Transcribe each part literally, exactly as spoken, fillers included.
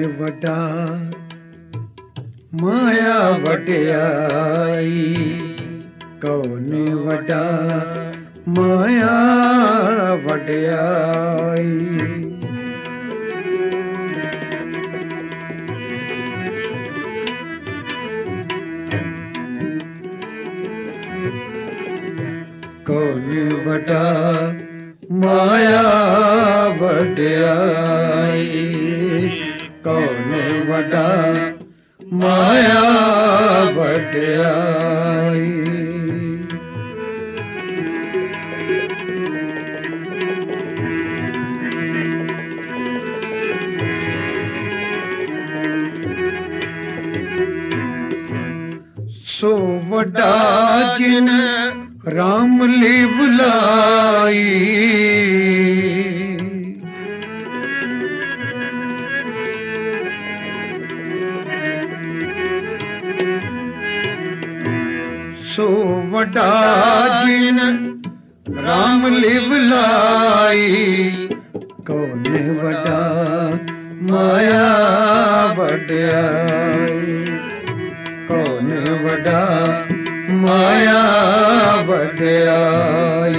वटा माया वटियाई, कौन वटा माया वटियाई। कौन वटा माया वटियाई, कौन वटा माया वटियाई। सो वटा जिन राम ली बुलाई, सो वटा जिन राम ली बुलाई, कौन वटा माया वटियाई, कौन वटा माया वटियाई।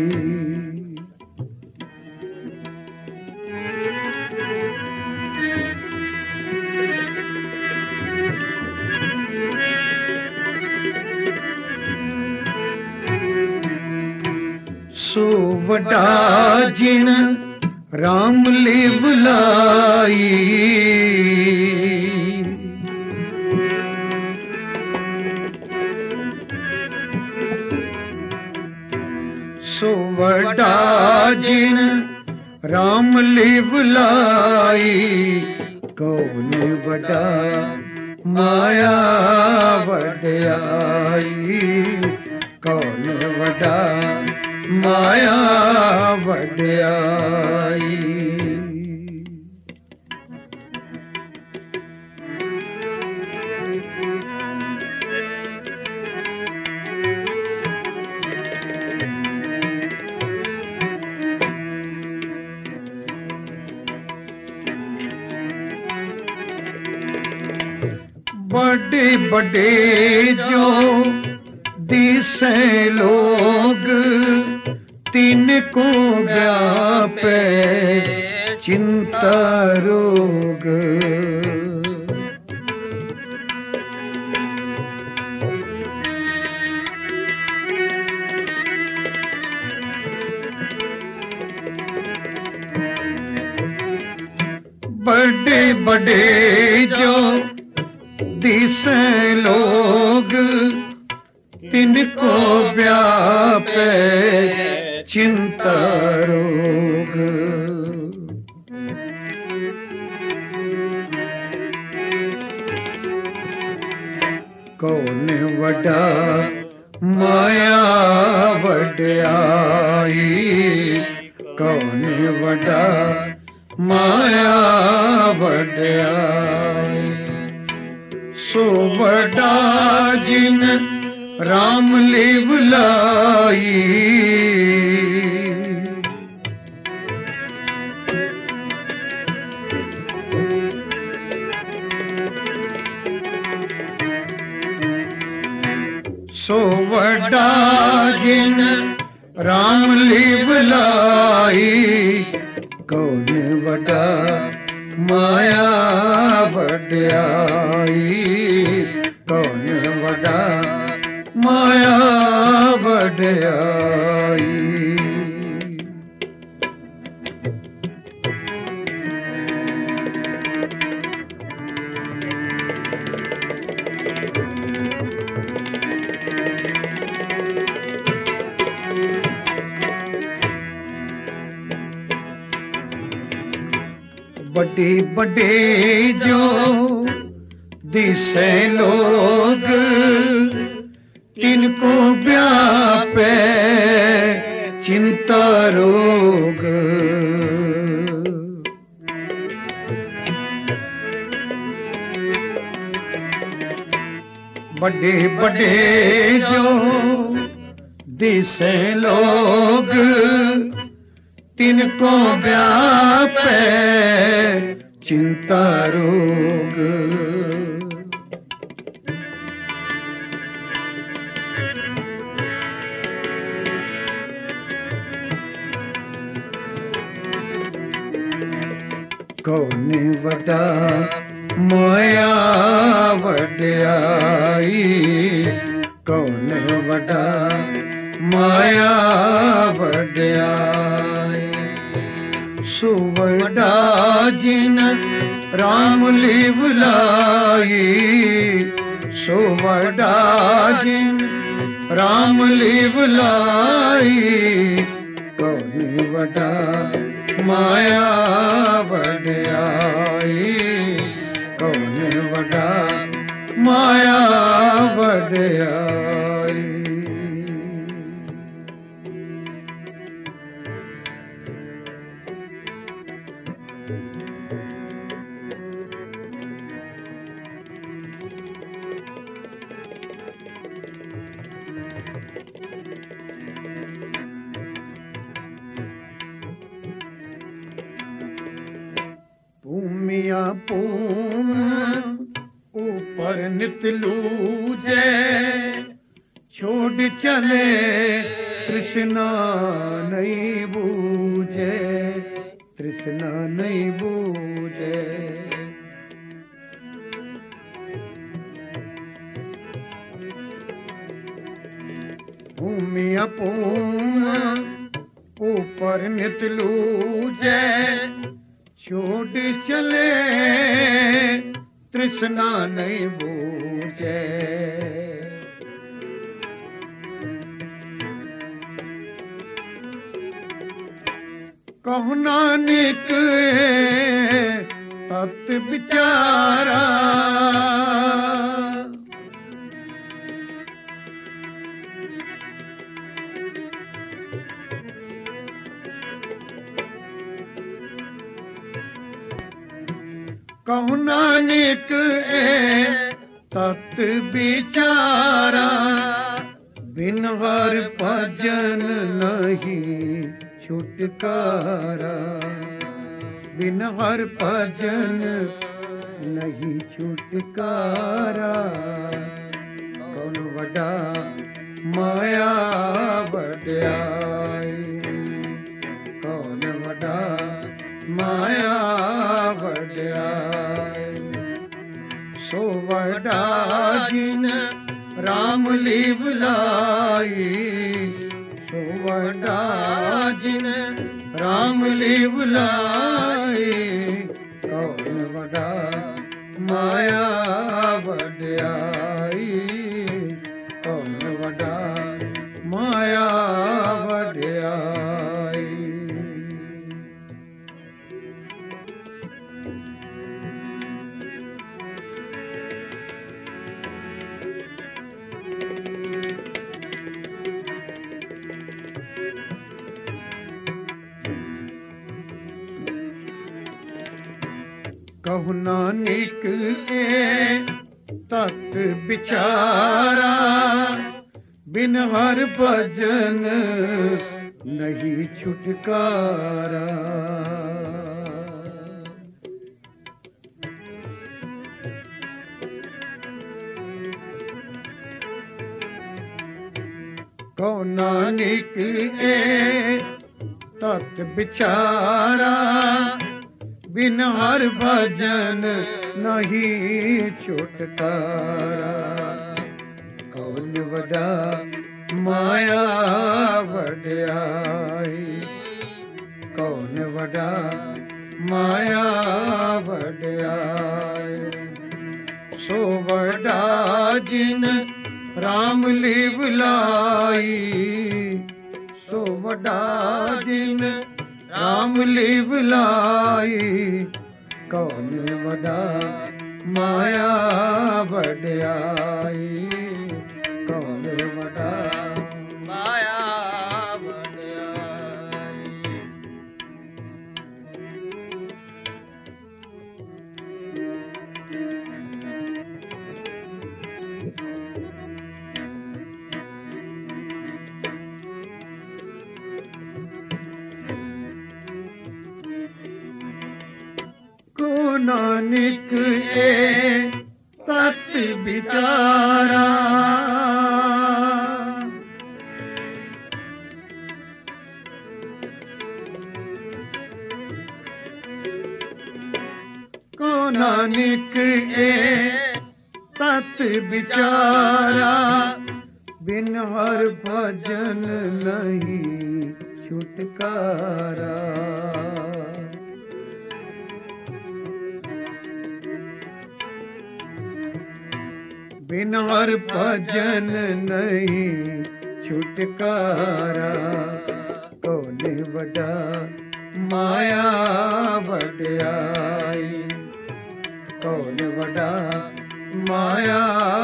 सो वटा जिन राम ली बुलाई, सो वटा जिन राम ली बुलाई, कौन वटा माया वटियाई, कौन वटा माया वटियाई। बड़े बड़े जो दिसे लोग, तिनको व्यापे चिंता रोग। बड़े बड़े जो दिसे लोग, तिनको व्यापे चिंता रोग। कौन वटा माया वटियाई, कौन वटा माया वटियाई। सो वटा जिन राम ली बुलाई, सो वटा जिन राम ली बुलाई, कौन वटा माया वटियाई, कौन वटा माया वटियाई। बड़े बड़े जो दिसे लोग, तिनको व्यापे चिंता रोग। बड़े बड़े जो दिसे लोग, तिनको व्यापे चिंता रोग। कौन वॾा माया वॾाई, कौन वॾा माया वॾाई। सो वॾा जिन राम लीवलाई, सो वॾा जिन राम लीवलाई। कौन वॾा माया वॾाई, कौन वॾा माया वॾाई। पूमिया पूम ऊपर नित लूजे, छोड़ चले तृष्णा नहीं बूझे, तृष्णा नहीं बूझे। पूमिया पूम ऊपर नित लूजे, छोड़ चले तृष्णा नहीं बूझे। कहु नानक तत् विचारा, कहु नानक तत् विचारा। बिन हर भजन नहीं छुटकारा, बिन हर भजन नहीं छुटकारा। कौन वॾा माया वॾाई, कौन वॾा माया वॾाई। सो वॾा जिन राम लीवलाई, सो वॾा जिन राम लीवलाई। कौन वॾा माया वॾाई, कौन वॾा माया वॾाई। कहु नानक तत् विचारा। बिन हर भजन नहीं छुटकारा। कहु नानक तत् विचारा। बिन हर भजन नहीं छुटकारा। कौन वॾा माया वॾाई, कौन वॾा माया वॾाई। सो वॾा जिन राम लीवलाई, सो वॾा जिन राम लीवलाई। कौन वॾा माया वॾाई, कौन वॾा माया वॾाई। नानक ए तत् विचारा को नानक ए तत् विचारा बिन हर भजन नहीं छुटकारा बिन हर भजन नहीं छुटकारा कौन बड़ा माया वड्याई कौन बड़ा माया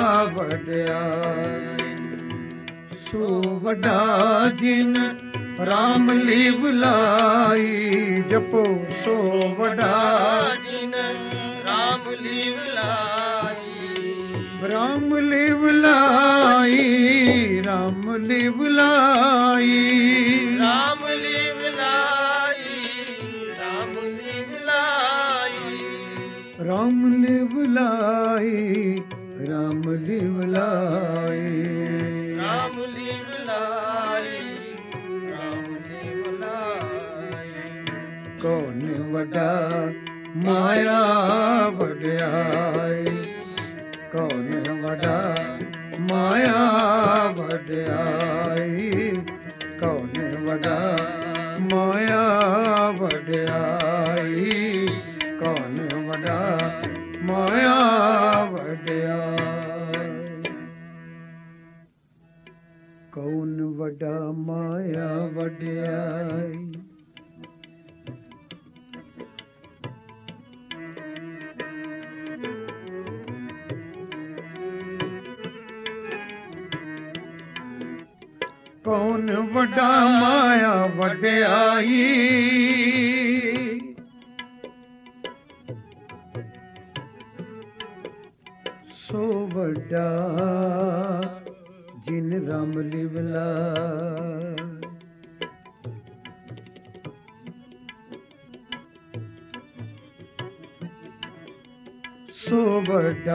वड्याई सो वड्डा जिन राम लीव लाई जपो सो वड्डा जिन राम लीव लाई राम लीव लाई राम लीव लाई राम लीव लाई राम लीव लाई राम लीव लाई राम लीव लाई राम लीव लाई राम लीव लाई कौन वड्डा माया वड्याई कौन वड्डा माया वड्याई कौन वड्डा माया वड्याई कौन वड्डा माया वड्याई कौन वड्डा माया वड्याई कौन वड्डा माया वड्याई सो वड्डा जिन राम लीव लाई सो वड्डा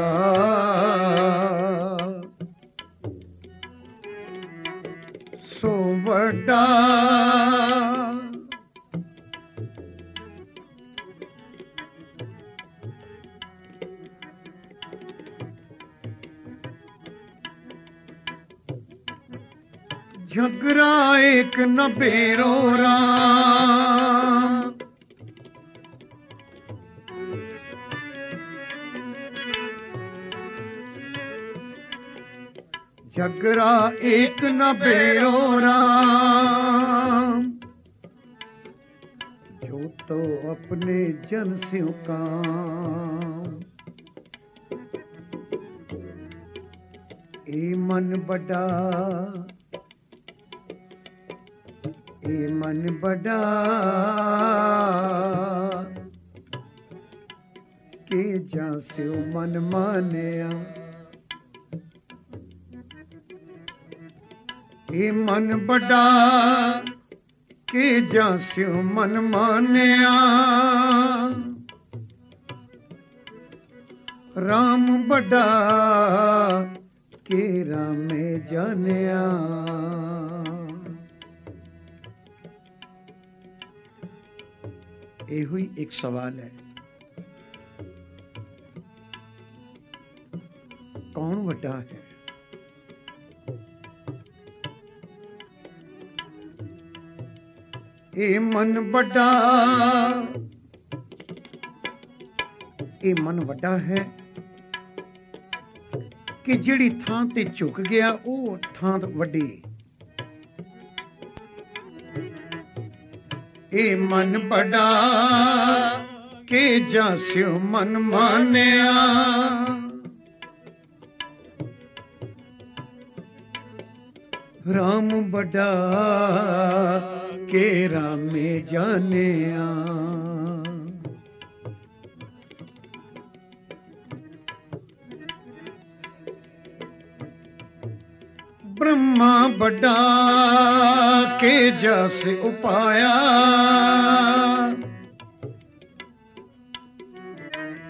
सो वड्डा झगड़ा एक न बेरो राम झगड़ा एक न बेरो राम जो तो अपने जन स्यों काम ए मन बड़ा ए मन बड़ा के जा स्यों मन मानिया ए मन बड़ा के जास्यो मन मानिया राम बड़ा के रामे जानिया ये हुई एक सवाल है कौन बड़ा है ए मन बड़ा ए मन वड्डा है कि जिहड़ी थां ते झुक गया वो थां वड्डी ए मन बड़ा के जास्यो मन मानिया राम बड़ा के रामे जानिया ब्रह्मा बड़ा के जस उपाया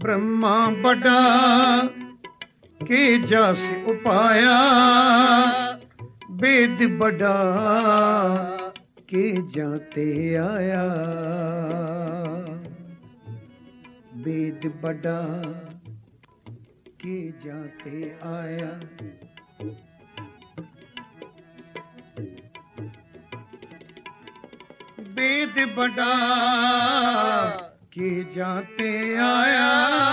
ब्रह्मा बड़ा के जास उपाया, वेद बड़ा के जाते आया, वेद बड़ा के जाते आया। वेद बड़ा के जाते आया,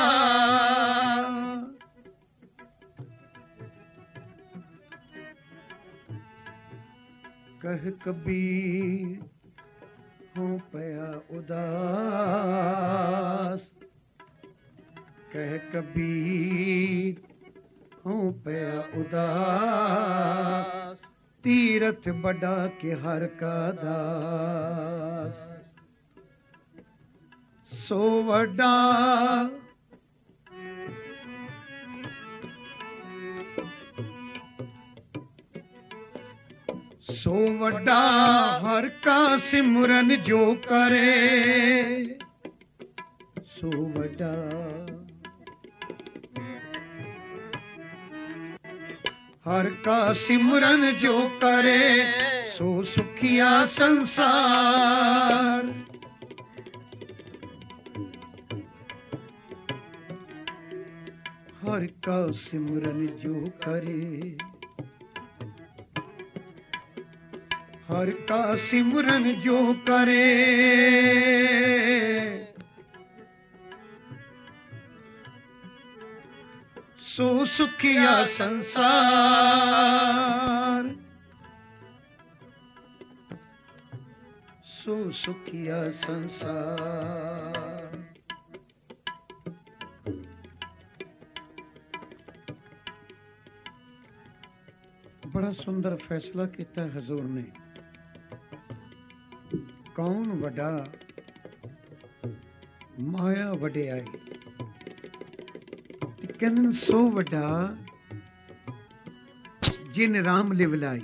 कह कबीर हो पया उदास, कह कबीर हो पया उदास, तीरथ बड़ा के हर का दास। सो वड्डा सो वड्डा हर का सिमरन जो करे, सो वड्डा हर का सिमरन जो करे, सो सुखिया संसार। हर का सिमरन जो करे, हर का सिमरन जो करे, सो सुखिया संसार, सो सुखिया संसार। बड़ा सुंदर फैसला किया हजूर ने। कौन वड्डा माया वड्याई, कहंदे सो वड्डा जिन राम लिवलाई।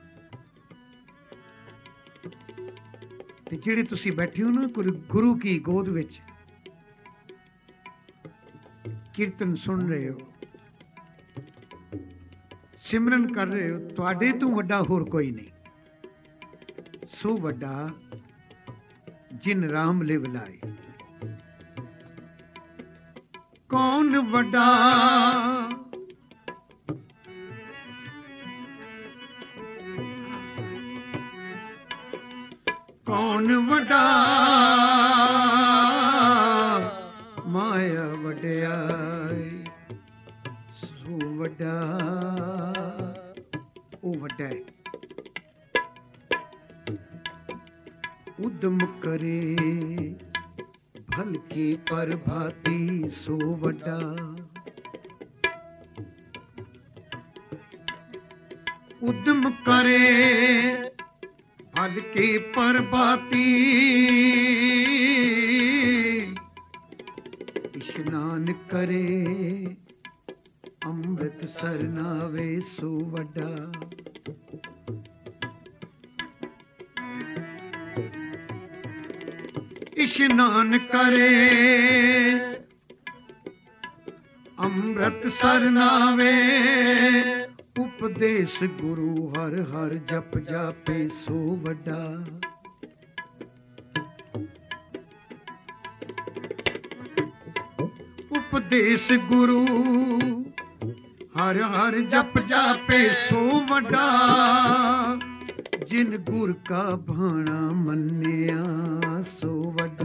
ते जेड़े तुसी बैठे हो ना गुरु की गोद विच कीर्तन सुन रहे हो, सिमरन कर रहे हो, तुहाडे तो वड्डा होर कोई नहीं। सो वड्डा जिन राम लिवलाई। कौन वड्डा कौन वड्डा माया वड्याई, सो वड्डा ओ वड्डा है। उद्यम करे भल की परभाती, सो वड्डा उद्यम करे भल की परभाती, स्नान करे अमृत सरनावे, सो वड्डा स्नान करे अमृत सरनावे, उपदेश गुरु हर हर जप जापे, सो वड्डा उपदेश गुरु हर हर जप जापे, सो वड्डा जिन गुर का भाना मन्निया, सो वड्डा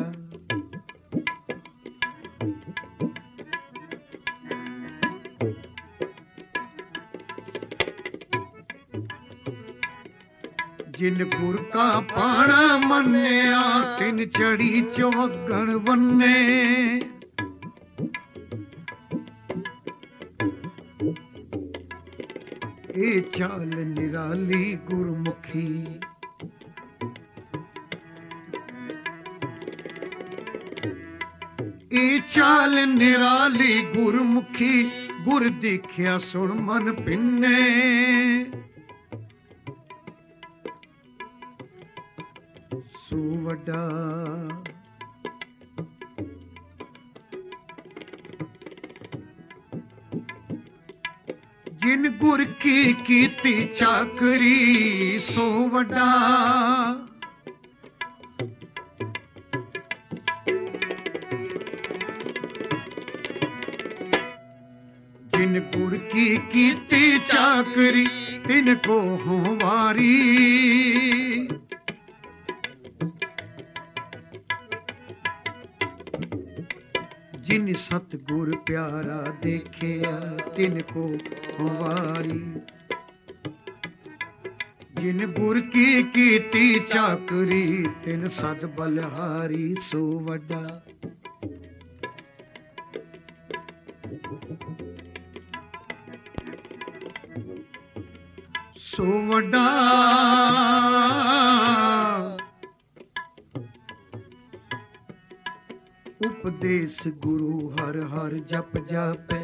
जिन गुर का पाना मन्निया, तिन चढ़ी चौगण वन्ने। ए चाल निराली गुरमुखी, ए चाल निराली गुरमुखी, गुर देखिया सुन मन पिन्ने। सो वड्डा जिन गुर की कीती चाकरी सो वड्डा जिन गुर की कीती चाकरी तिनको हों वारी जिन सतगुर प्यारा देखिया तिनको वारी जिन गुर की कीती चाकरी तिन सद बलिहारी सो वड्डा सो वड्डा उपदेश गुरु हर हर जप जापै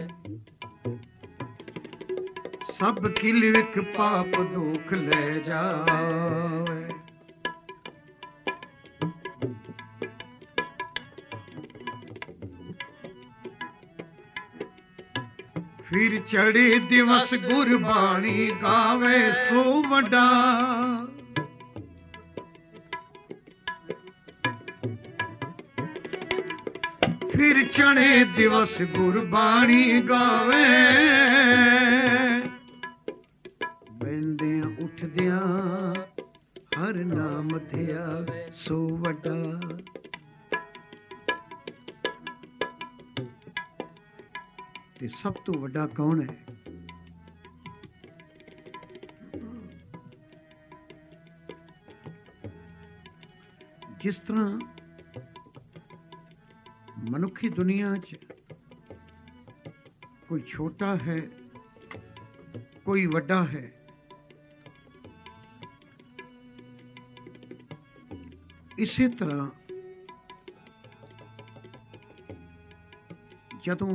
सब किलविक पाप दुख ले जावे फिर चढ़े दिवस गुरबाणी गावे सो वड्डा फिर चढ़े दिवस गुरबाणी गावे बहंदियां उठदियां हर नाम धिया सो वड्डा ते सब तो वड्डा कौन है? जिस तरह मनुखी दुनिया च कोई छोटा है कोई वड्डा है, इसी तरह जदों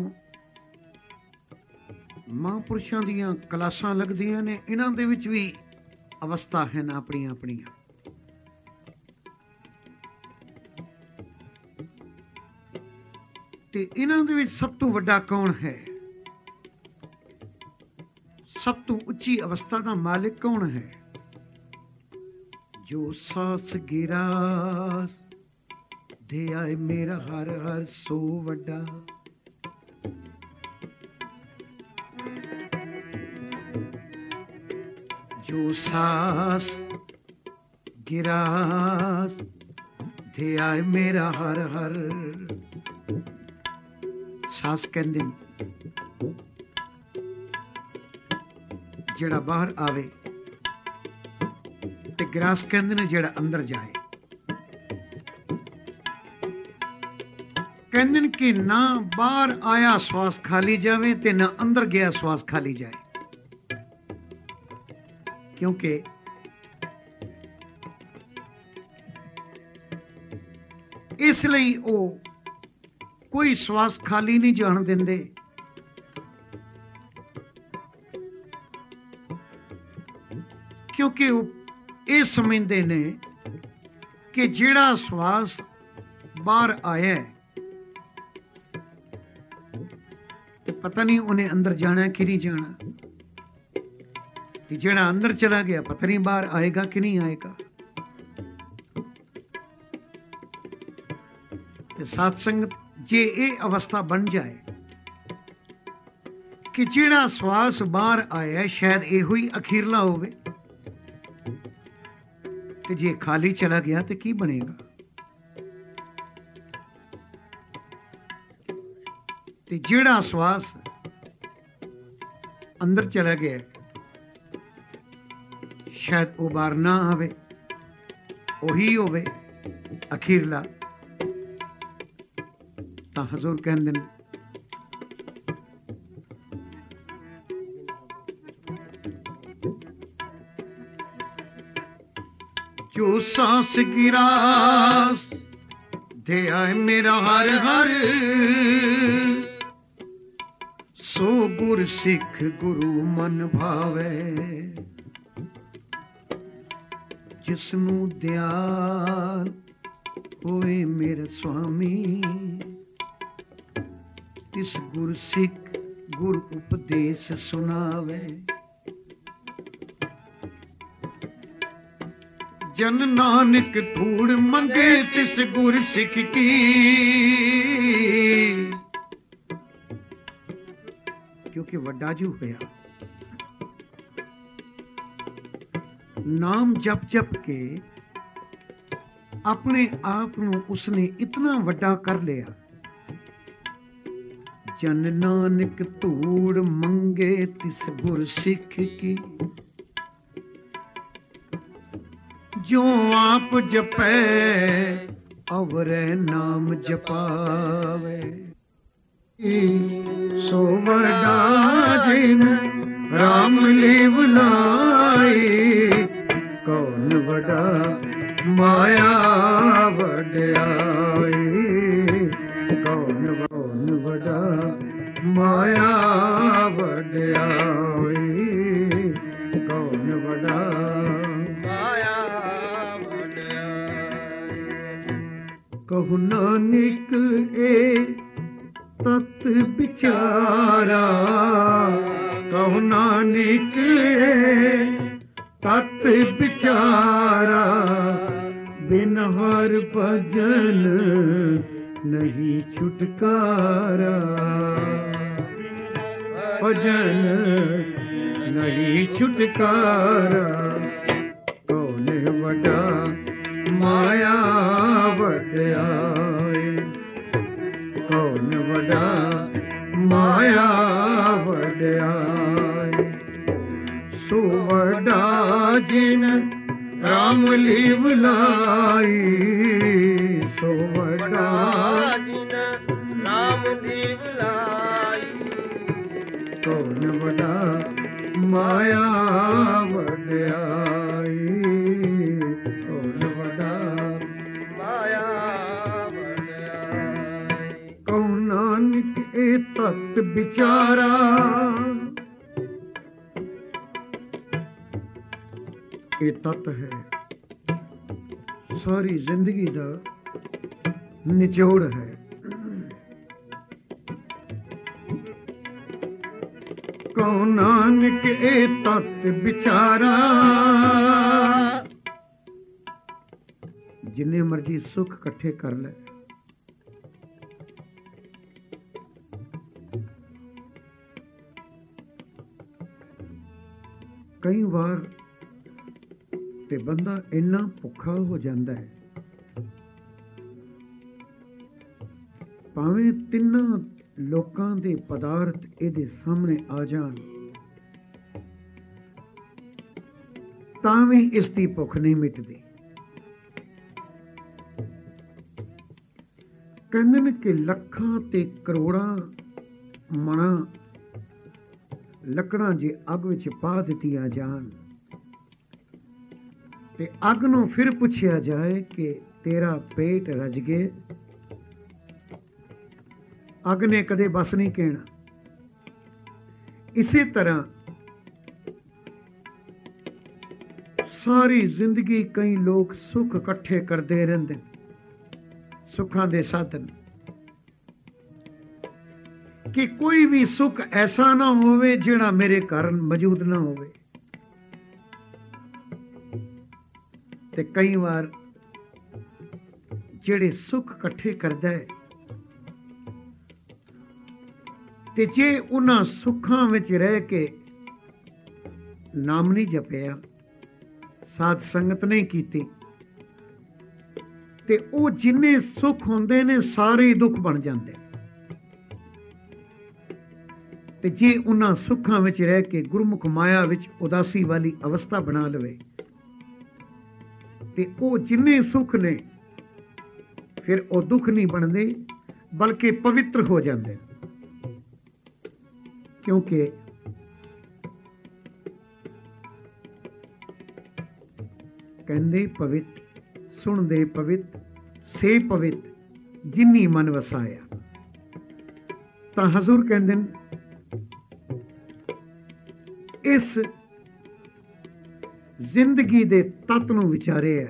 महापुरुषां दीयां क्लासां लगदियां ने इन्हां दे विच भी अवस्था है ना अपनियां अपनियां। ते इन्हां दे विच सब तो वड्डा कौन है? सब तो उच्ची अवस्था दा मालिक कौन है? जो सास गिरास दे आए मेरा हर हर सो वड्डा। जो सास गिरास दे आए मेरा हर हर। सास कहंदे जेड़ा बाहर आवे ते गिरास कहंदे ने जेड़ा अंदर जाए। कहंदे ने कि ना बाहर आया श्वास खाली जावे ते ना अंदर गया श्वास खाली जाए, क्योंकि इसलिए वो कोई श्वास खाली नहीं जान देंदे। क्योंकि वो ये समझते ने कि जेड़ा श्वास बाहर आया है तो पता नहीं उन्हें अंदर जाना कि नहीं जाना, जेड़ा अंदर चला गया पता नहीं बाहर आएगा कि नहीं आएगा। ते सत्संग जे ये अवस्था बन जाए कि जेड़ा श्वास बाहर आया शायद यो ही अखीरला होवे, ते जे खाली चला गया तो की बनेगा। ते जेड़ा श्वास अंदर चला गया शायद वो बाहर ना आवे, वही होवे अखीरला। तो हजूर कहंदे ने जो सांस गिरास दे आए मेरा हर हर। सो गुर सिख गुरु मन भावे, जिसनू दयाल होए मेरे स्वामी। तिस गुर सिख गुर उपदेश सुनावे। जन नानक धूड़ मंगे तिस गुर सिख की। क्योंकि वड्डा जू होया, नाम जप जप के अपने आप ਨੂੰ ਉਸਨੇ इतना ਵੱਡਾ कर लिया। जन नानक धूड़ मंगे तिस गुर सिख की। जो आप जपै अवरै नाम जपावे। सो वड्डा जिन राम लेव लाई। कौन वड्डा माया वड्याई। कौन कौन वड्डा माया वड्याई। कौन वड्डा माया वड्याई। कहु नानक ए तत बिचारा। कहु नानक ए तत बिचारा। बिन हर भजन नहीं छुटकारा। भजन नहीं छुटकारा। कौन वड्डा माया वड्याई। कौन वड्डा माया वड्याई। सो वड्डा जिन राम लीव लाई। सो वड्डा जिन राम लीव लाई। कौन वड्डा माया वड्याई। कौन वड्डा माया वड्याई। कहु नानक ए तत बिचारा। ये तत्त है, सारी जिंदगी दा निचोड़ है। कहु नानक ए तत्त बिचारा। जिन्ने मर्जी सुख इकट्ठे कर ले, कई बार ਤੇ ਬੰਦਾ ਇੰਨਾ ਭੁੱਖਾ ਹੋ ਜਾਂਦਾ ਹੈ, ਭਾਵੇਂ ਤਿੰਨਾਂ ਲੋਕਾਂ ਦੇ ਪਦਾਰਥ ਇਹਦੇ ਸਾਹਮਣੇ ਆ ਜਾਣ ਤਾਂ ਵੀ ਇਸ ਦੀ ਭੁੱਖ ਨਹੀਂ ਮਿਟਦੀ। ਕਹਿੰਦੇ ਨੇ ਕਿ ਲੱਖਾਂ ਤੇ ਕਰੋੜਾਂ ਮਣਾ ਲੱਕੜਾਂ ਜੇ ਅੱਗ ਵਿੱਚ ਪਾ ਦਿੱਤੀਆਂ ਜਾਣ ਤੇ ਅੱਗ ਨੂੰ ਫਿਰ ਪੁੱਛਿਆ ਜਾਏ ਕਿ ਤੇਰਾ ਪੇਟ ਰੱਜ ਗਏ, ਅੱਗ ਨੇ ਕਦੇ ਬਸ ਨਹੀਂ ਕਹਿਣਾ। ਇਸੇ ਤਰ੍ਹਾਂ ਸਾਰੀ ਜ਼ਿੰਦਗੀ ਕਈ ਲੋਕ ਸੁੱਖ ਇਕੱਠੇ ਕਰਦੇ ਰਹਿੰਦੇ, ਸੁੱਖਾਂ ਦੇ ਸਾਧਨ, ਕਿ ਕੋਈ ਵੀ ਸੁੱਖ ਐਸਾ ਨਾ ਹੋਵੇ ਜਿਹੜਾ ਮੇਰੇ ਘਰ ਮੌਜੂਦ ਨਾ ਹੋਵੇ। ਤੇ ਕਈ ਵਾਰ ਜਿਹੜੇ ਸੁੱਖ ਇਕੱਠੇ ਕਰਦਾ ਹੈ ਤੇ ਜੇ ਉਹਨਾਂ ਸੁੱਖਾਂ ਵਿੱਚ ਰਹਿ ਕੇ ਨਾਮ ਨਹੀਂ ਜਪਿਆ, ਸਾਧ ਸੰਗਤ ਨਹੀਂ ਕੀਤੀ, ਤੇ ਉਹ ਜਿੰਨੇ ਸੁੱਖ ਹੁੰਦੇ ਨੇ ਸਾਰੇ ਦੁੱਖ ਬਣ ਜਾਂਦੇ। ਤੇ ਜੇ ਉਹਨਾਂ ਸੁੱਖਾਂ ਵਿੱਚ ਰਹਿ ਕੇ ਗੁਰਮੁਖ ਮਾਇਆ ਵਿੱਚ ਉਦਾਸੀ ਵਾਲੀ ਅਵਸਥਾ ਬਣਾ ਲਵੇ ਤੇ ਉਹ ਜਿੰਨੇ ਸੁੱਖ ਨੇ ਫਿਰ ਉਹ ਦੁੱਖ ਨਹੀਂ ਬਣਦੇ ਬਲਕਿ ਪਵਿੱਤਰ ਹੋ ਜਾਂਦੇ। ਕਿਉਂਕਿ ਕਹਿੰਦੇ ਪਵਿੱਤ ਸੁਣਦੇ ਪਵਿੱਤ ਸੇ ਪਵਿੱਤ ਜਿਨੀ ਮਨ ਵਸਾਇਆ। ਤਾਂ ਹਜ਼ੂਰ ਕਹਿੰਦੇ ਨੇ ਇਸ ਜ਼ਿੰਦਗੀ ਦੇ ਤੱਤ ਨੂੰ ਵਿਚਾਰਿਆ,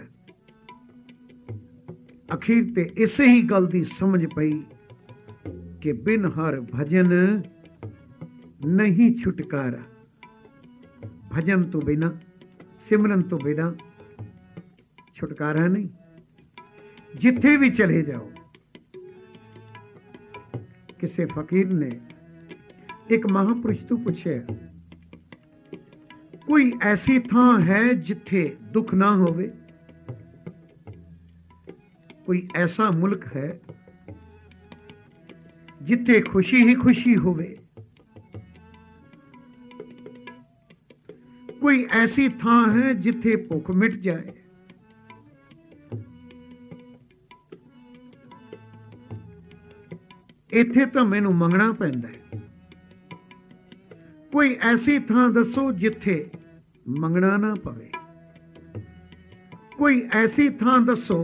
ਅਖੀਰ ਤੇ ਇਸੇ ਹੀ ਗੱਲ ਦੀ ਸਮਝ ਪਈ ਕਿ ਬਿਨ ਹਰ ਭਜਨ नहीं छुटकारा। भजन तो बिना, सिमरन तो बिना छुटकारा नहीं। जिथे भी चले जाओ। किसी फकीर ने एक महापुरुष तो पूछे, कोई ऐसी थां है जिथे दुख ना होवे? कोई ऐसा मुल्क है जिथे खुशी ही खुशी होवे? कोई ऐसी थां है जिथे भुख मिट जाए? इत्थे तो मैनू मंगना पैंदा है। कोई ऐसी थां दसो जिथे मंगना ना पवे। कोई ऐसी थां दसो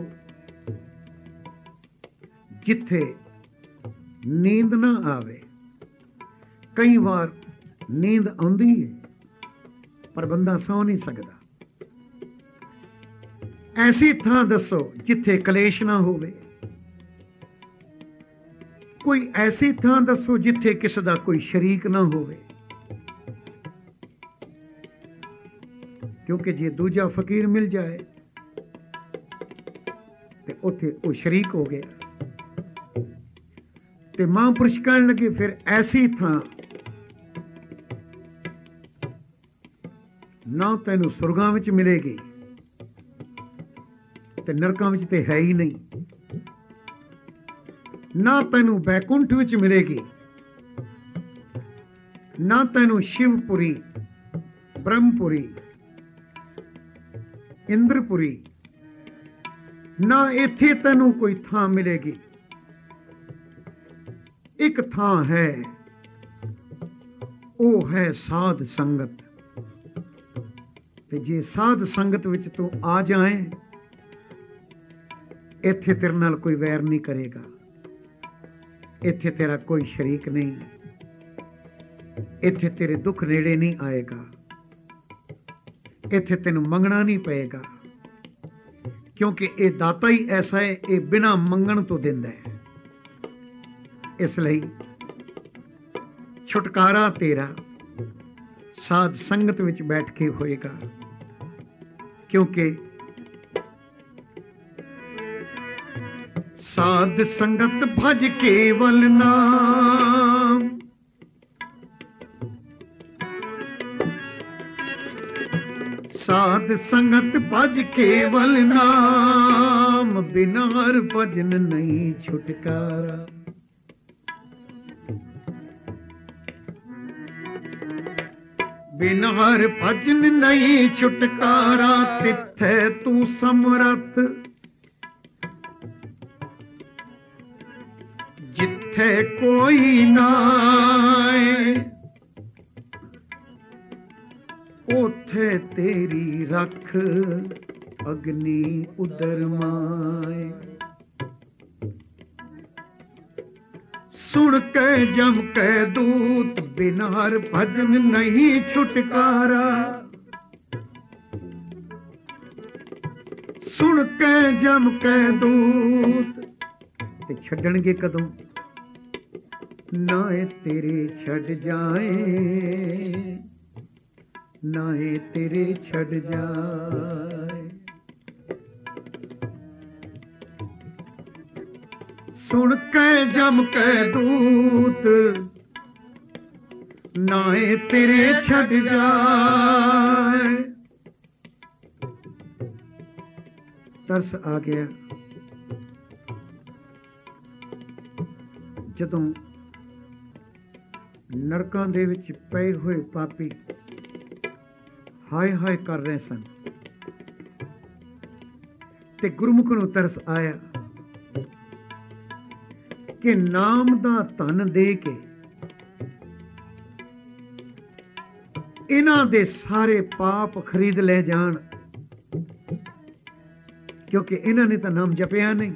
जिथे नींद ना आवे। कई बार नींद आउंदी है पर बंदा सौ नहीं सकदा। ऐसी थां दसो जिथे कलेश ना होवे। कोई ऐसी थां दसो जिथे किसी दा कोई शरीक ना होवे। क्योंकि जे दूजा फकीर मिल जाए ते उथे वो शरीक हो गया। ते महापुरुष कहन लगे फिर ऐसी थां ना तैनू सुरगां विच मिलेगी ते नरकां विच ते है ही नहीं। ना तैनू बैकुंठ विच मिलेगी, ना तैनू शिवपुरी, ब्रह्मपुरी, इंद्रपुरी, ना इत्थे तैनू कोई थां मिलेगी। एक थां है, वो है साध संगत। ते जे साध संगत विच तू आ जाए, इत्थे तेरे नाल कोई वैर नहीं करेगा। इत्थे तेरा कोई शरीक नहीं। इत्थे तेरे दुख नेड़े नहीं आएगा। इत्थे तेनू मंगना नहीं पएगा, क्योंकि ये दाता ही ऐसा है, ये बिना मंगण तो दिंदा है। इसलिए छुटकारा तेरा साध संगत विच बैठ के होएगा। क्योंकि साध संगत भज केवल नाम, साध संगत भज केवल नाम, बिना हर भजन नहीं छुटकारा। बिना हर भजन नहीं छुटकारा, तिथे तू समरथ जिथे कोई नाए, ओथे तेरी रख अग्नि उदर माए। सुन के जम के दूत, बिना हर भजन नहीं छुटकारा। सुन के जम के दूत, ते छड्डणगे कदों? नाए तेरे छड़ जाए, नाए तेरे छड़ जाए। सुन के जम के दूत, नाए तेरे छड़ जाए। तरस आ गया ਜਦੋਂ ਨਰਕਾਂ ਦੇ ਵਿੱਚ ਪਏ ਹੋਏ ਪਾਪੀ ਹਾਏ ਹਾਏ ਕਰ ਰਹੇ ਸਨ ਤੇ ਗੁਰਮੁਖ ਨੂੰ ਤਰਸ ਆਇਆ ਕਿ ਨਾਮ ਦਾ ਧਨ ਦੇ ਕੇ ਇਹਨਾਂ ਦੇ ਸਾਰੇ ਪਾਪ ਖਰੀਦ ਲੈ ਜਾਣ, ਕਿਉਂਕਿ ਇਹਨਾਂ ਨੇ ਤਾਂ ਨਾਮ ਜਪਿਆ ਨਹੀਂ।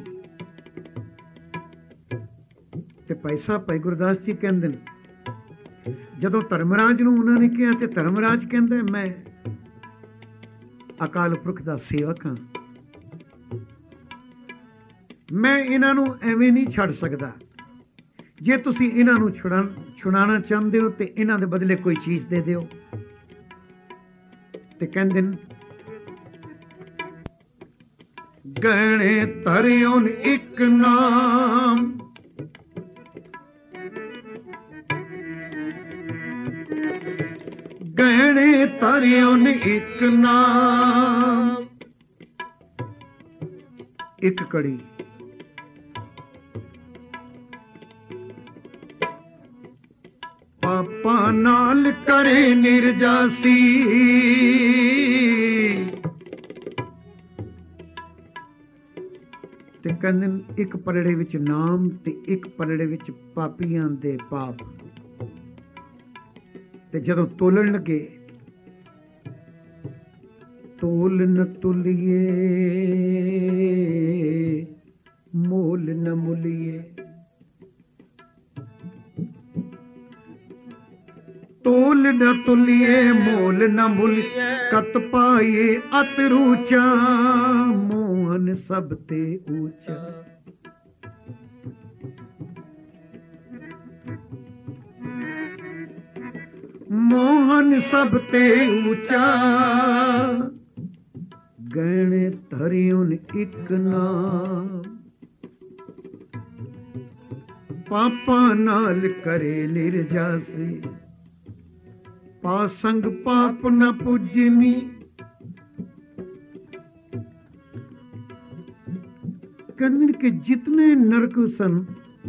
ਤੇ ਭਾਈ ਸਾਹਿਬ ਭਾਈ ਗੁਰਦਾਸ ਜੀ ਕਹਿੰਦੇ ਨੇ, ਜਦੋਂ ਧਰਮਰਾਜ ਨੂੰ ਉਹਨਾਂ ਨੇ ਕਿਹਾ ਤੇ ਧਰਮਰਾਜ ਕਹਿੰਦਾ ਮੈਂ ਅਕਾਲ ਪੁਰਖ ਦਾ ਸੇਵਕ ਹਾਂ, ਮੈਂ ਇਹਨਾਂ ਨੂੰ ਐਵੇਂ ਨਹੀਂ ਛੱਡ ਸਕਦਾ। ਜੇ ਤੁਸੀਂ ਇਹਨਾਂ ਨੂੰ ਛੁਡਾ ਛੁਡਾਉਣਾ ਚਾਹੁੰਦੇ ਹੋ ਤੇ ਇਹਨਾਂ ਦੇ ਬਦਲੇ ਕੋਈ ਚੀਜ਼ ਦੇ ਦਿਓ। ਤੇ ਕਹਿੰਦੇ ਨੇ ਗਹਿਣੇ ਧਰਿਓ ਇੱਕ ਨਾਮ, ਗਹਿਣੇ ਧਰਿਓ ਇੱਕ ਨਾਮ, ਇੱਕ ਕੜੀ ਪਾਪਾ ਨਾਲ ਕਰੇ ਨਿਰਜਾਸੀ, ਤੇ ਕਹਿੰਦੇ ਇੱਕ ਪਲੜੇ ਵਿੱਚ ਨਾਮ ਤੇ ਇੱਕ ਪਲੜੇ ਵਿੱਚ ਪਾਪੀਆਂ ਦੇ ਪਾਪ। ਤੇ ਜਦੋਂ ਤੋਲਣ ਲੱਗੇ, ਤੋਲ ਨ ਤੁਲੀਏ ਮੋਲ ਨ ਮੁਲੀਏ, ਤੋਲ ਨ ਤੁਲੀਏ ਮੋਲ ਨ ਮੁਲੀਏ, ਕਤ ਪਾਈਏ ਅਤ ਰੂਚਾ, ਮੋਹਨ ਸਭ ਤੇ ਊਚਾ। ਮੋਹਨ ਸਭ ਤੇ ਊਚਾ, ਗਹਿਣੇ ਧਰਿਓ ਇੱਕ ਨਾਮ, ਪਾਪਾ ਨਾਲ ਕਰੇ ਨਿਰਜਾਸੀ, ਪਾਸੰਗ ਪਾਪ ਨ ਪੁੱਜਨੀ। ਕਹਿੰਦੇ ਕਿ ਜਿਤਨੇ ਨਰਕ ਸਨ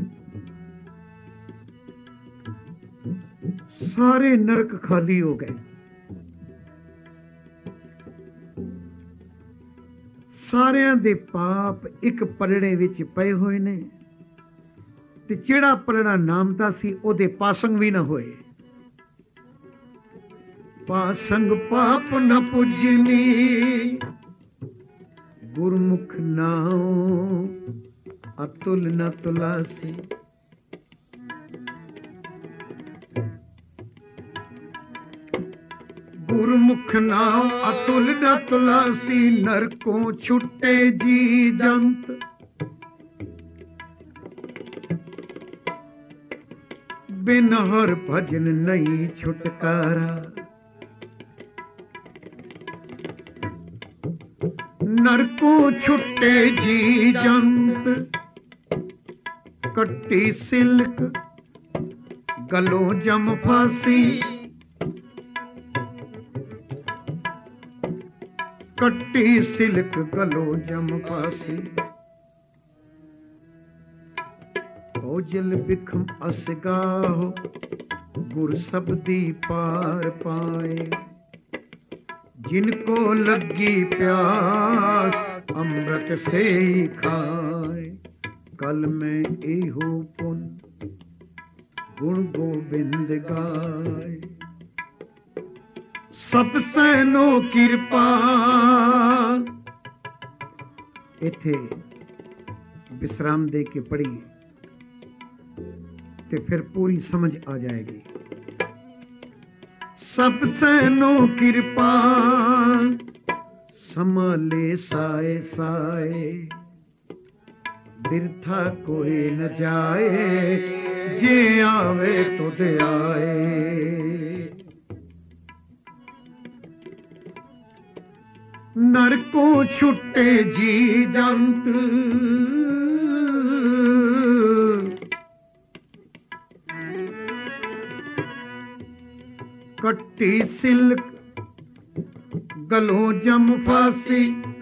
ਸਾਰੇ ਨਰਕ ਖਾਲੀ ਹੋ ਗਏ, ਸਾਰਿਆਂ ਦੇ ਪਾਪ ਇੱਕ ਪਲੜੇ ਵਿੱਚ ਪਏ ਹੋਏ ਨੇ, ਤੇ ਜਿਹੜਾ ਪਲੜਾ ਨਾਮ ਦਾ ਸੀ ਉਹਦੇ ਪਾਸੰਗ ਵੀ ਨਾ ਹੋਏ। ਪਾਸੰਗ ਪਾਪ ਨ ਪੁੱਜਨੀ, ਗੁਰਮੁਖ ਨਾਮ ਅਤੁਲ ਨ ਤੁਲਾਸੀ। ਗੁਰਮੁਖ ਨਾਮ ਅਤੁਲ ਨ ਤੁਲਾਸੀ, ਨਰਕੋਂ ਛੁੱਟੇ ਜੀ ਜੰਤ। ਬਿਨ ਹਰ ਭਜਨ ਨਹੀਂ ਛੁਟਕਾਰਾ, ਨਰਕੋਂ ਛੁੱਟੇ ਜੀ ਜੰਤ। ਕੱਟੀ ਸਿਲਕ ਗਲੋਂ ਜਮ ਫਾਸੀ, ਕੱਟੀ ਸਿਲਕ ਗਲੋਂ ਜਮ ਫਾਸੀ। ओजल बिखम असगाहो, गुर सबदी पार पाए। जिनको लगी प्यास अमृत से ही खाए। कल में एहो पुन गुण गोबिंद गाए। सब सैनो किरपा। इथे विश्राम दे के पढ़िए ते फिर पूरी समझ आ जाएगी। सब सैनो किरपा संभाले साए साए। बिरथा कोई न जाए, जे आवे तो दे आए। नरकों छुट्टे जी जंत। कट्टी सिल्क गलों जम फांसी।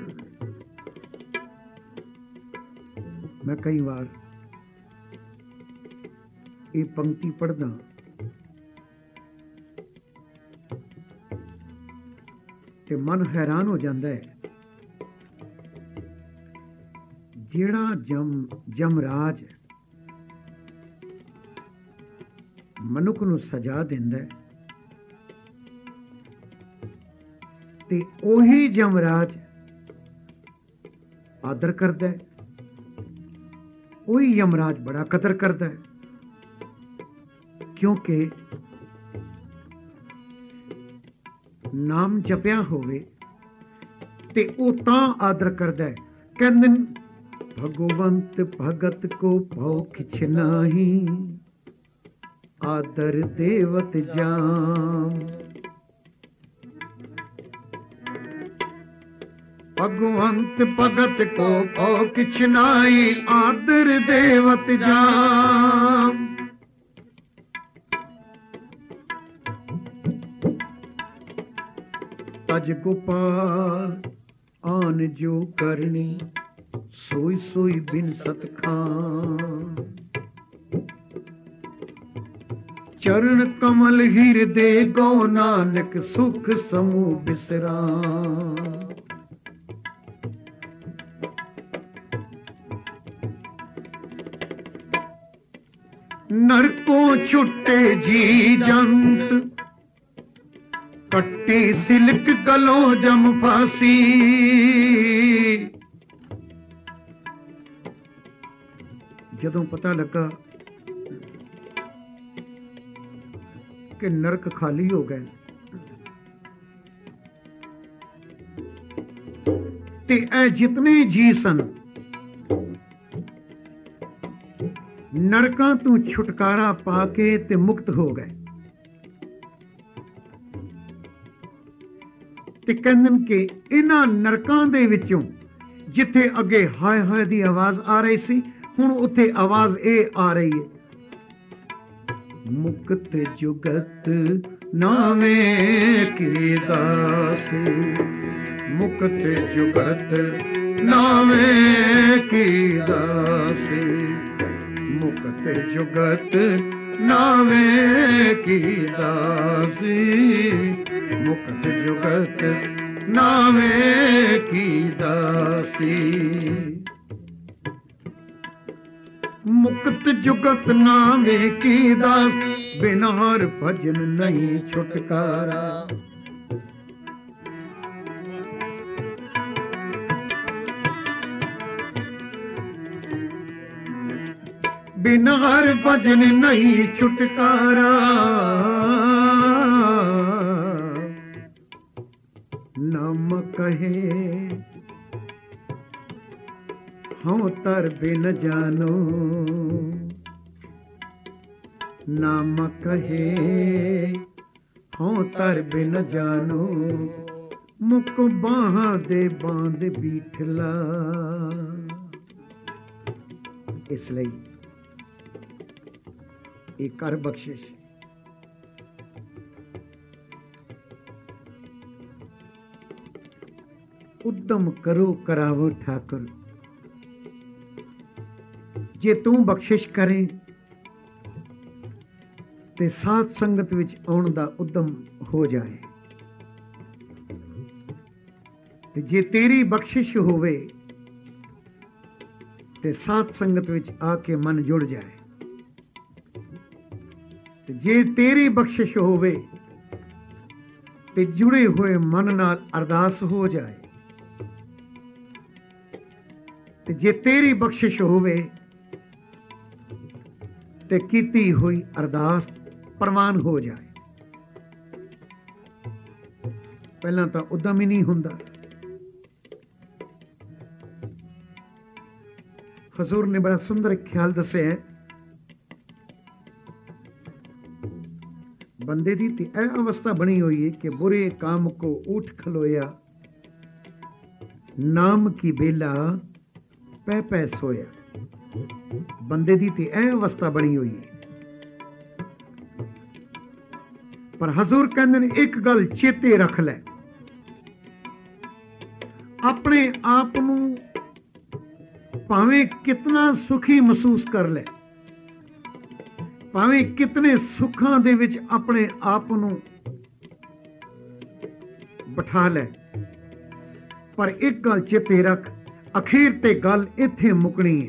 मैं कई बार ये पंक्ति पढ़दा ते मन हैरान हो जाता है। जेड़ा जम जमराज मनुख नूं सजा दिंदा है ते ओही जमराज आदर करता है। ओही यमराज बड़ा कदर करता है, क्योंकि नाम जपिया होवे ते ओ तां आदर करता है। कहंदे भगवंत भगत को भौ किछ नाही, आदर देवत जाम। भगवंत भगत को भौ किछ नाही, आदर देवत जाम। तज गोपाल आन जो करनी, सोई सोई बिन सत खान। चरण कमल हिरदे गो नानक, सुख समूह बिसराम। नरको छुट्टे जी जंत, कट्टी सिलक गलों जम फांसी। जदों पता लगा कि नरक खाली हो गए ते ए जितने जी सन नरकां तों छुटकारा पाके ते मुक्त हो गए। ते कहंदन कि इन्हां नरकां दे विचों जिथे अगे हाय हाय दी आवाज आ रही सी, हुण उत्थे आवाज ए आ रही है, मुक्त जुगत नामे की दास। मुक्त जुगत नामे की दास। मुक्त जुगत नामे की दासी। मुक्त जुगत नामे की दासी। मुक्त जुगत नामे की दासी, बिना हर भजन नहीं छुटकारा। बिना हर भजन नहीं छुटकारा। नाम कहे हाँ तर बिन जानो। नाम कहे हाँ तर बिन जानो। मुक बाहां दे बांध बीठला। इसलिए एक कर बख्शिश उद्यम करो करावो ठाकुर। जे तू बख्शिश करें ते साथ संगत विच आउण दा उद्यम हो जाए, ते जे तेरी बख्शिश होवे ते साथ संगत विच आके मन जुड़ जाए। ते जे तेरी बख्शिश होवे ते जुड़े हुए मन नाल अरदास हो जाए। ते जे तेरी बख्शिश होवे ते कीती हुई अरदास प्रवान हो जाए। पहला तो उद्यम ही नहीं हुंदा। हजूर ने बड़ा सुंदर ख्याल दसे है। बंदे दी ते ऐ अवस्था बनी हुई है कि बुरे काम को उठ खलोया, नाम की बेला पै पै सोया। बंदे दी ते ऐ अवस्था बनी हुई है। पर हजूर कहंदे ने एक गल चेते रख ले, अपने आप नूं भावें कितना सुखी महसूस कर ले, भावें कितने सुखां दे विच अपने आप नूं बिठा ले, पर एक गल चेते रख, अखीर ते गल इत्थे मुकनी है।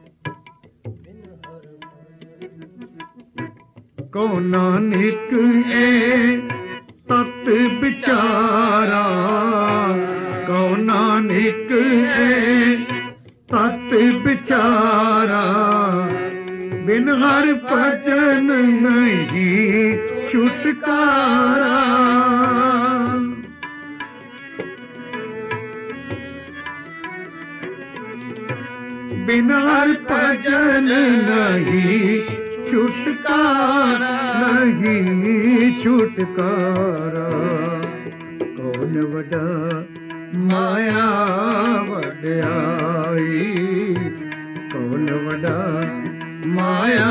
को नानक ए तत बिचारा, को नानक ए तत बिचारा, बिन हर भजन नहीं छुटकारा। बिन हर भजन नहीं छुटकारा, नहीं छुटकारा। कौन वडा माया वड्याई, कौन वडा माया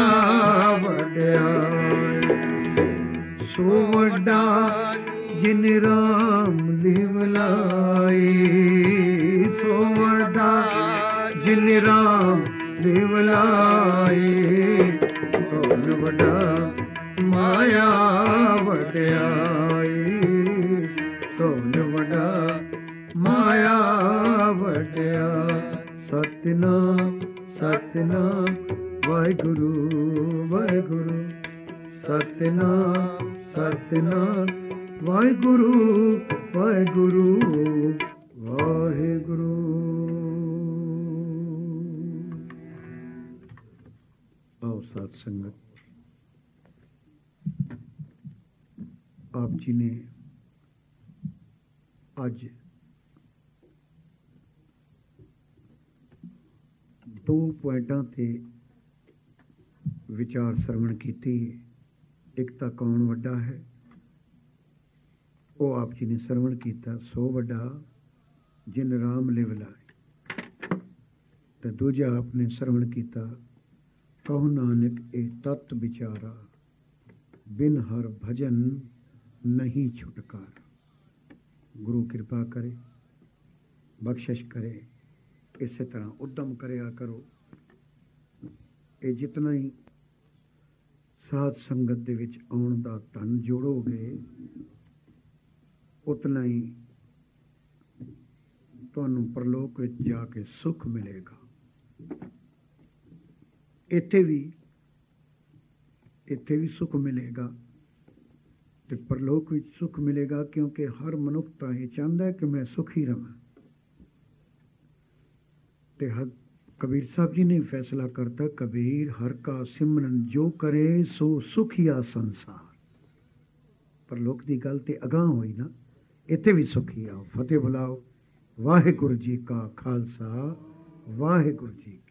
वड्याई। सो वड्डा जिन राम लिवलाई, सो वड्डा जिन राम लिवलाई। कौन वड्डा माया वड्याई, कौन वड्डा माया वड्या। सतनाम सतनाम वाहिगुरु वाहिगुरु, सतनाम सतनाम वाहिगुरु वाहिगुरु वाहिगुरु। आओ साथ संगत, आप जी ने ਅੱਜ ਦੋ ਪੁਆਇੰਟਾਂ ਤੇ ਵਿਚਾਰ ਸਰਵਣ ਕੀਤੀ। ਇੱਕ ਤਾਂ ਕੌਣ ਵੱਡਾ ਹੈ, ਉਹ ਆਪ ਜੀ ਨੇ ਸਰਵਣ ਕੀਤਾ, ਸੋ ਵੱਡਾ ਜਿਨ ਰਾਮ ਲਿਵ ਲਾਏ। ਤੇ ਦੂਜਾ ਆਪਨੇ ਸਰਵਣ ਕੀਤਾ, ਕਹੋ ਨਾਨਕ ਇਹ ਤਤ ਵਿਚਾਰਾ, ਬਿਨ ਹਰ ਭਜਨ ਨਹੀਂ ਛੁਟਕਾਰਾ। गुरु कृपा करे, बख्शिश करे, इस तरह उद्यम करया करो। ये जितना ही साध संगत दे विच आउण दा धन जोड़ोगे, उतना ही तुहानूं परलोक विच जाके सुख मिलेगा। इत्थे भी इत्थे भी सुख मिलेगा ਤੇ ਪਰਲੋਕ ਵਿੱਚ ਸੁੱਖ ਮਿਲੇਗਾ, ਕਿਉਂਕਿ ਹਰ ਮਨੁੱਖ ਤਾਂ ਇਹ ਚਾਹੁੰਦਾ ਹੈ ਕਿ ਮੈਂ ਸੁਖੀ ਰਵਾਂ। ਤੇ ਕਬੀਰ ਸਾਹਿਬ ਜੀ ਨੇ ਫੈਸਲਾ ਕਰਤਾ, ਕਬੀਰ ਹਰ ਕਾ ਸਿਮਰਨ ਜੋ ਕਰੇ ਸੋ ਸੁਖੀਆ ਸੰਸਾਰ। ਪਰਲੋਕ ਦੀ ਗੱਲ ਤੇ ਅਗਾਂਹ ਹੋਈ ਨਾ, ਇੱਥੇ ਵੀ ਸੁਖੀ ਆਓ। ਫਤਿਹ ਬੁਲਾਓ। ਵਾਹਿਗੁਰੂ ਜੀ ਕਾ ਖਾਲਸਾ, ਵਾਹਿਗੁਰੂ ਜੀ